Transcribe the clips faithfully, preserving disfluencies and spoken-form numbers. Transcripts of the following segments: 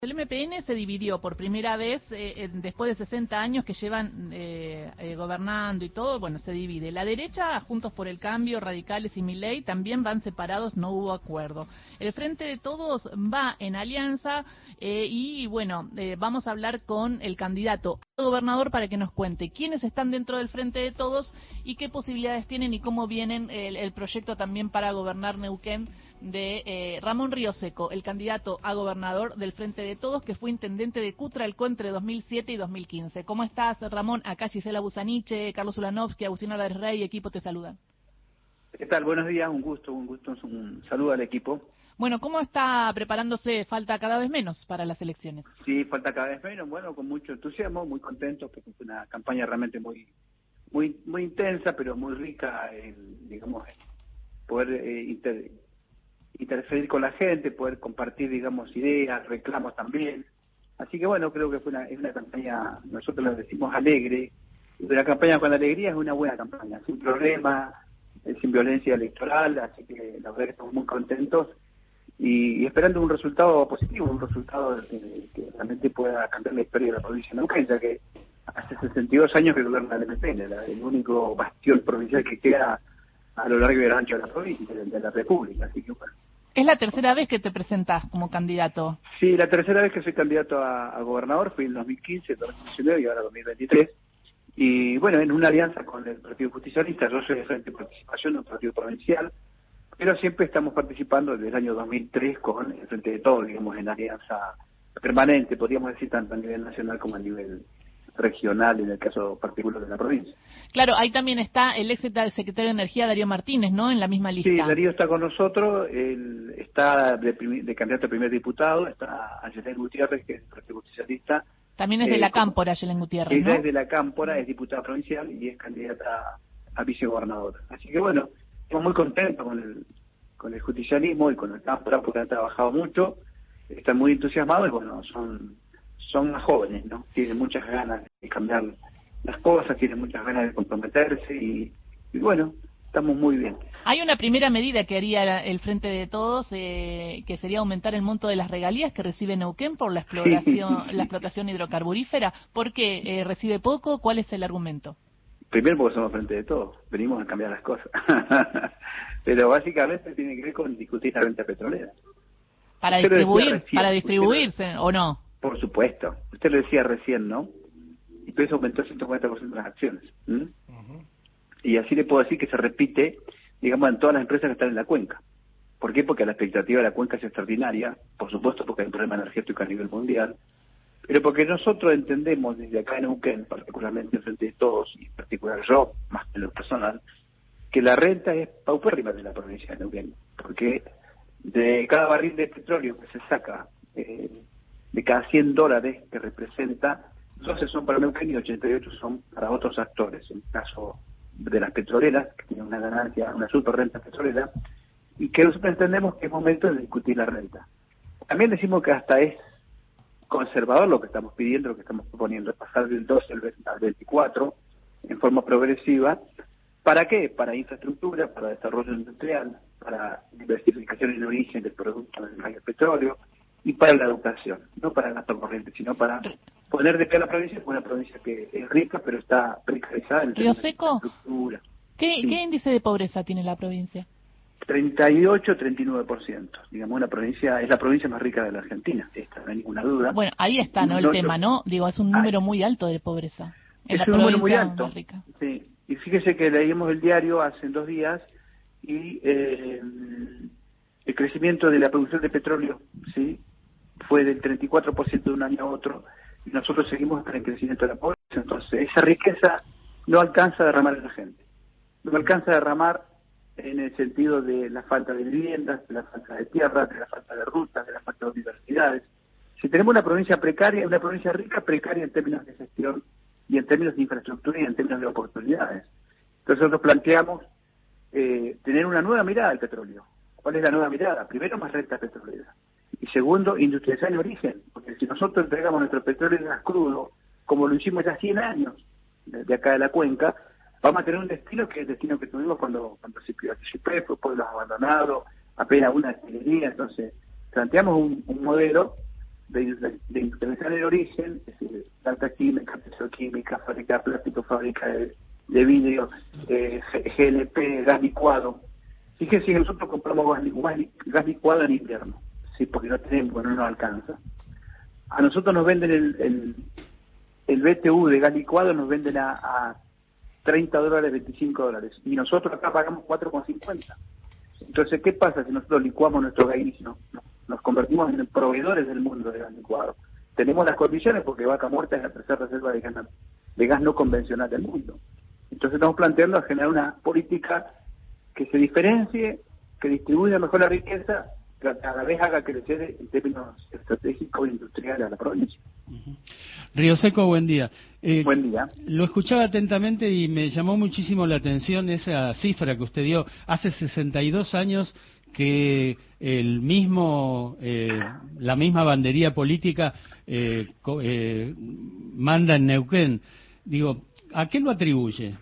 El M P N se dividió por primera vez, eh, después de sesenta años que llevan eh, eh, gobernando y todo, bueno, se divide. La derecha, Juntos por el Cambio, Radicales y Milei, también van separados, no hubo acuerdo. El Frente de Todos va en alianza eh, y, bueno, eh, vamos a hablar con el candidato a gobernador para que nos cuente quiénes están dentro del Frente de Todos y qué posibilidades tienen y cómo vienen el, el proyecto también para gobernar Neuquén de eh, Ramón Rioseco, el candidato a gobernador del Frente de Todos, que fue intendente de Cutralcó entre dos mil siete y dos mil quince. ¿Cómo estás, Ramón? Acá Gisela Busaniche, Carlos Ulanovsky, Agustín Álvarez Rey, equipo te saludan. ¿Qué tal? Buenos días, un gusto, un gusto, un saludo al equipo. Bueno, ¿cómo está preparándose? Falta cada vez menos para las elecciones. Sí, falta cada vez menos, bueno, con mucho entusiasmo, muy contentos, porque fue una campaña realmente muy muy muy intensa, pero muy rica en, digamos, poder eh, inter, interferir con la gente, poder compartir, digamos, ideas, reclamos también. Así que bueno, creo que fue una, es una campaña, nosotros lo decimos alegre, una campaña con alegría es una buena campaña, sin problemas, sin violencia electoral, así que la verdad que estamos muy contentos y, y esperando un resultado positivo, un resultado que, que realmente pueda cambiar la historia de la provincia de Neuquén, ya que hace sesenta y dos años que gobierna el M P N, la, el único bastión provincial que queda a lo largo y ancho de la provincia, de, de la República, así que bueno. ¿Es la tercera vez que te presentás como candidato? Sí, la tercera vez que soy candidato a, a gobernador, fui en dos mil quince, dos mil diecinueve y ahora dos mil veintitrés. Y bueno, en una alianza con el Partido Justicialista, yo soy de Frente de Participación, un partido provincial, pero siempre estamos participando desde el año dos mil tres con el Frente de Todos, digamos, en alianza permanente, podríamos decir, tanto a nivel nacional como a nivel regional, en el caso particular de la provincia. Claro, ahí también está el ex secretario de Energía, Darío Martínez, ¿no?, en la misma lista. Sí, Darío está con nosotros, él está de, de candidato a primer diputado, está Ayelen Gutiérrez, que es el Partido Justicialista. También es de eh, la Cámpora, Ayelen Gutiérrez, ella ¿no? es de la Cámpora, es diputada provincial y es candidata a vicegobernador. Así que bueno, estamos muy contentos con el con el justicialismo y con el Cámpora porque han trabajado mucho, están muy entusiasmados y bueno, son son más jóvenes, ¿no? Tienen muchas ganas de cambiar las cosas, tienen muchas ganas de comprometerse y, y bueno, estamos muy bien. Hay una primera medida que haría el Frente de Todos, eh, que sería aumentar el monto de las regalías que recibe Neuquén por la exploración, la explotación hidrocarburífera. ¿Por qué eh, recibe poco? ¿Cuál es el argumento? Primero porque somos Frente de Todos, venimos a cambiar las cosas. Pero básicamente tiene que ver con discutir la renta petrolera. Para usted distribuir, recién, para distribuirse, lo, ¿o no? Por supuesto. Usted lo decía recién, ¿no? Y por eso aumentó el ciento cuarenta por ciento de las acciones. ¿Mm? Uh-huh. Y así le puedo decir que se repite, digamos, en todas las empresas que están en la cuenca. ¿Por qué? Porque la expectativa de la cuenca es extraordinaria, por supuesto porque hay un problema energético a nivel mundial, pero porque nosotros entendemos desde acá en Neuquén, particularmente en Frente de Todos, y en particular yo, más que lo personal, que la renta es paupérrima de la provincia de Neuquén, porque de cada barril de petróleo que se saca, eh, de cada cien dólares que representa, doce son para Neuquén y ochenta y ocho son para otros actores. En el caso de las petroleras, que tienen una ganancia, una super renta petrolera, y que nosotros entendemos que es momento de discutir la renta. También decimos que hasta es conservador lo que estamos pidiendo, lo que estamos proponiendo, pasar del doce al veinticuatro en forma progresiva. ¿Para qué? Para infraestructura, para desarrollo industrial, para diversificación en origen del producto del petróleo y para la educación, no para el gasto corriente, sino para poner de pie a la provincia, una provincia que es rica pero está precarizada en Rioseco, infraestructura. ¿Qué, Sí. ¿Qué índice de pobreza tiene la provincia? treinta y ocho, treinta y nueve por ciento. Digamos, una provincia, es la provincia más rica de la Argentina, esta no hay ninguna duda. Bueno, ahí está, ¿no? El no, tema, ¿no? Digo, es un número Ay. muy alto de pobreza. En es la un número muy provincia alto. más rica. Sí. Y fíjese que leímos el diario hace dos días y eh, el crecimiento de la producción de petróleo, ¿sí?, fue del treinta y cuatro por ciento de un año a otro, y nosotros seguimos con el crecimiento de la pobreza. Entonces, esa riqueza no alcanza a derramar en la gente. No alcanza a derramar en el sentido de la falta de viviendas, de la falta de tierra, de la falta de rutas, de la falta de universidades. Si tenemos una provincia precaria, una provincia rica, precaria en términos de gestión y en términos de infraestructura y en términos de oportunidades. Entonces nosotros planteamos eh, tener una nueva mirada al petróleo. ¿Cuál es la nueva mirada? Primero, más renta petrolera. Y segundo, industrializar en origen. Porque si nosotros entregamos nuestro petróleo en gas crudo, como lo hicimos ya cien años de, de acá de la cuenca, vamos a tener un destino que es el destino que tuvimos cuando, cuando se privatizó Y P E F, pueblos abandonados, apenas una destilería. Entonces, planteamos un, un modelo de, de, de industrialización en origen, es decir, planta química, petroquímica, fábrica de plástico, fábrica de, de vidrio, eh, G L P, gas licuado. Fíjense que nosotros compramos gas, gas, gas licuado en invierno, sí, porque no tenemos, no nos alcanza. A nosotros nos venden el, el, el B T U de gas licuado, nos venden a, a treinta dólares, veinticinco dólares, y nosotros acá pagamos cuatro con cincuenta. Entonces, ¿qué pasa si nosotros licuamos nuestro gas y no, no, nos convertimos en proveedores del mundo de gas licuado? Tenemos las condiciones porque Vaca Muerta es la tercera reserva de gas, de gas no convencional del mundo. Entonces estamos planteando a generar una política que se diferencie, que distribuya mejor la riqueza, que a la vez haga crecer en términos estratégicos e industriales a la provincia. Uh-huh. Río Seco, buen día. Eh, buen día. Lo escuchaba atentamente y me llamó muchísimo la atención esa cifra que usted dio. Hace sesenta y dos años que el mismo, eh, la misma bandería política eh, co, eh, manda en Neuquén. Digo, ¿a qué lo atribuye?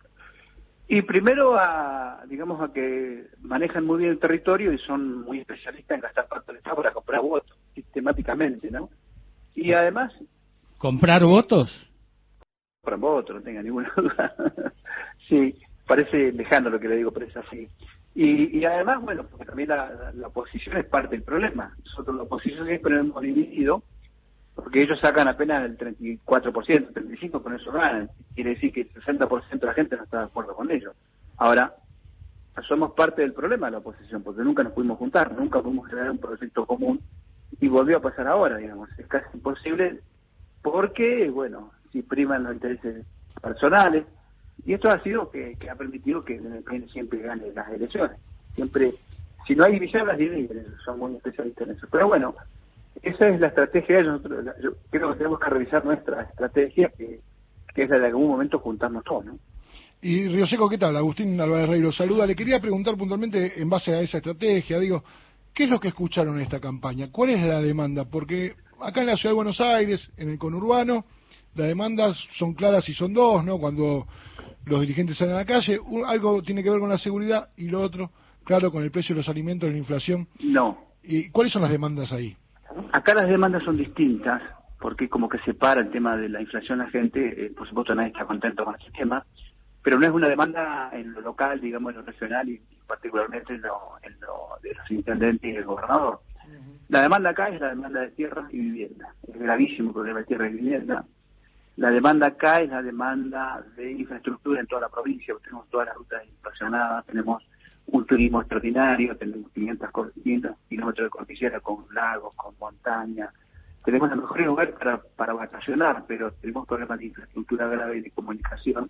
Y primero a, digamos, a que manejan muy bien el territorio y son muy especialistas en gastar parte del Estado para comprar votos, sistemáticamente, ¿no? Y además... ¿Comprar votos? Comprar votos, no tenga ninguna duda. Sí, parece lejano lo que le digo, pero es así. Y, y además, bueno, porque también la, la, la oposición es parte del problema. Nosotros la oposición siempre nos hemos dividido, porque ellos sacan apenas el treinta y cuatro por ciento, treinta y cinco por ciento, con eso ganan. Quiere decir que el sesenta por ciento de la gente no está de acuerdo con ellos. Ahora, somos parte del problema de la oposición, porque nunca nos pudimos juntar, nunca pudimos generar un proyecto común, y volvió a pasar ahora, digamos. Es casi imposible, porque, bueno, si priman los intereses personales, y esto ha sido que, que ha permitido que el P N siempre gane las elecciones. Siempre, si no hay división, las dividen, son muy especialistas en eso. Pero bueno, esa es la estrategia de ellos. Nosotros, yo creo que tenemos que revisar nuestra estrategia, que, que es la de algún momento juntarnos todos, ¿no? Y Río Seco, ¿qué tal? Agustín Álvarez Rey lo saluda. Le quería preguntar puntualmente, en base a esa estrategia, digo, ¿qué es lo que escucharon en esta campaña? ¿Cuál es la demanda? Porque acá en la Ciudad de Buenos Aires, en el conurbano, las demandas son claras y son dos, ¿no? Cuando los dirigentes salen a la calle, un, algo tiene que ver con la seguridad y lo otro, claro, con el precio de los alimentos, la inflación. No. ¿Y cuáles son las demandas ahí? Acá las demandas son distintas, porque como que separa el tema de la inflación a la gente, eh, por supuesto nadie está contento con este tema, pero no es una demanda en lo local, digamos, en lo regional y, y particularmente en lo, en lo de los intendentes y el gobernador. Uh-huh. La demanda acá es la demanda de tierra y vivienda. Es gravísimo el problema de tierra y vivienda. La demanda acá es la demanda de infraestructura en toda la provincia. Tenemos todas las rutas inversionadas, tenemos un turismo extraordinario, tenemos quinientos kilómetros de cordillera con lagos, con montañas. Tenemos el mejor lugar para, para vacacionar, pero tenemos problemas de infraestructura grave y de comunicación.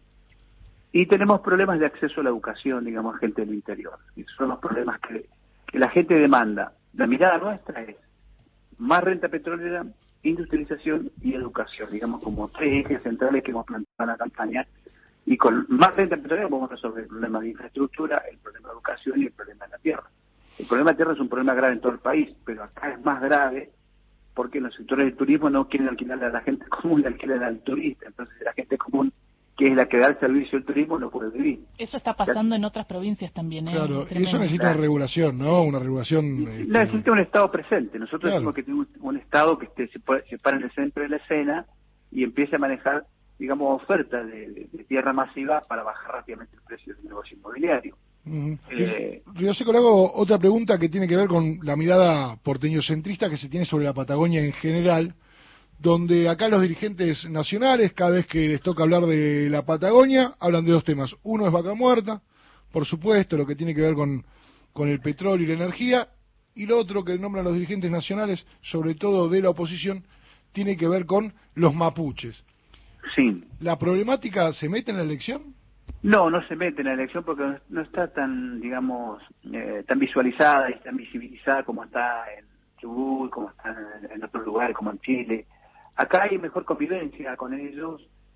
Y tenemos problemas de acceso a la educación, digamos, gente del interior. Y son los problemas que, que la gente demanda. La mirada nuestra es más renta petrolera, industrialización y educación, digamos, como tres ejes centrales que hemos planteado en la campaña. Y con más renta petrolera podemos resolver el problema de infraestructura, el problema de educación y el problema de la tierra. El problema de tierra es un problema grave en todo el país, pero acá es más grave porque los sectores del turismo no quieren alquilarle a la gente común, le alquilan al turista. Entonces la gente común, que es la que da el servicio al turismo, no puede vivir. Eso está pasando en otras provincias también, ¿eh? Claro, y eso necesita una regulación, ¿no? Una regulación... Este... Necesita un Estado presente. Nosotros claro. decimos que tenemos un Estado que esté, se, puede, se para en el centro de la escena y empiece a manejar, digamos, oferta de, de, de tierra masiva para bajar rápidamente el precio del negocio inmobiliario. Uh-huh. eh, Río Seco, le hago otra pregunta que tiene que ver con la mirada porteñocentrista que se tiene sobre la Patagonia en general, donde acá los dirigentes nacionales, cada vez que les toca hablar de la Patagonia, hablan de dos temas. Uno es Vaca Muerta, por supuesto, lo que tiene que ver con, con el petróleo y la energía, y lo otro que nombran los dirigentes nacionales, sobre todo de la oposición, tiene que ver con los mapuches. Sí. ¿La problemática se mete en la elección? No, no se mete en la elección porque no está tan, digamos, eh, tan visualizada y tan visibilizada como está en Chubut, como está en, en otros lugares, como en Chile. Acá hay mejor convivencia con ellos,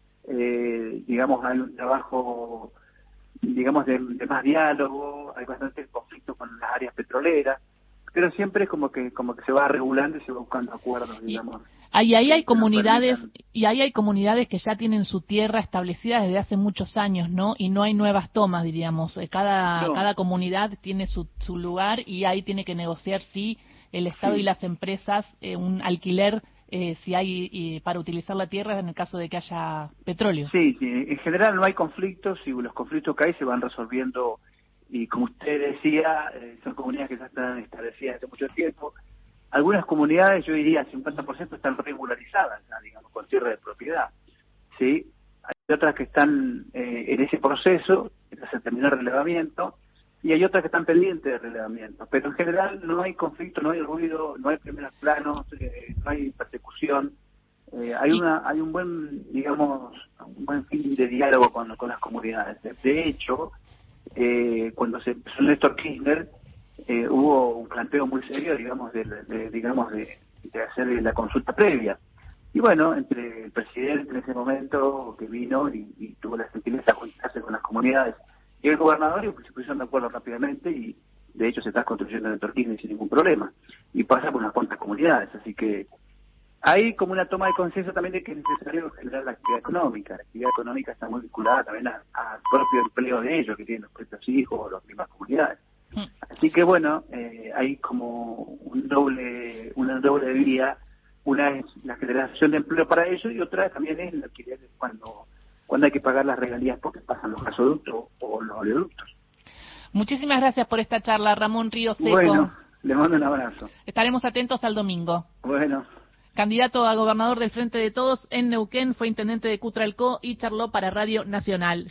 eh, digamos, hay un trabajo, digamos, de, de más diálogo, hay bastante conflicto con las áreas petroleras, pero siempre es como que como que se va regulando y se va buscando acuerdos, digamos. Ahí, ahí hay comunidades y ahí hay comunidades que ya tienen su tierra establecida desde hace muchos años, ¿no? Y no hay nuevas tomas, diríamos. Cada no. cada comunidad tiene su, su lugar y ahí tiene que negociar si el Estado Sí. y las empresas eh, un alquiler eh, si hay y para utilizar la tierra en el caso de que haya petróleo. Sí, sí, en general no hay conflictos y los conflictos que hay se van resolviendo y como usted decía, eh, son comunidades que ya están establecidas hace mucho tiempo. Algunas comunidades, yo diría el cincuenta por ciento están regularizadas, ya, digamos, con tierra de propiedad. ¿Sí? Hay otras que están eh, en ese proceso, que se terminó el relevamiento, y hay otras que están pendientes de relevamiento. Pero en general no hay conflicto, no hay ruido, no hay primeros planos, eh, no hay persecución. Eh, hay una hay un buen, digamos, un buen fin de diálogo con, con las comunidades. De, de hecho, eh, cuando se empezó Néstor Kirchner, eh, hubo un planteo muy serio, digamos, de, de digamos de, de hacer la consulta previa. Y bueno, entre el presidente en ese momento que vino y, y tuvo la gentileza de juntarse con las comunidades y el gobernador, y se pusieron de acuerdo rápidamente y de hecho se está construyendo en Torquín sin ningún problema. Y pasa por unas cuantas comunidades, así que hay como una toma de consenso también de que es necesario generar la actividad económica. La actividad económica está muy vinculada también al propio empleo de ellos, que tienen los propios hijos o las mismas comunidades. Así que bueno, eh, hay como un doble, una doble vía. Una es la generación de empleo para ellos y otra también es la alquiler cuando, cuando hay que pagar las regalías porque pasan los gasoductos o los oleoductos. Muchísimas gracias por esta charla, Ramón Río Seco. Bueno, le mando un abrazo. Estaremos atentos al domingo. Bueno. Candidato a gobernador del Frente de Todos en Neuquén, fue intendente de Cutralcó y charló para Radio Nacional.